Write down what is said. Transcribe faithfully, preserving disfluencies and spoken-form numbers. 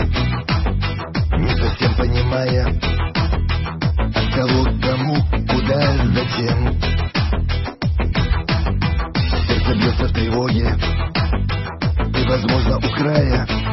не совсем понимая, от кого к кому, куда, зачем. Сердце бьется в тревоге, и, возможно, у края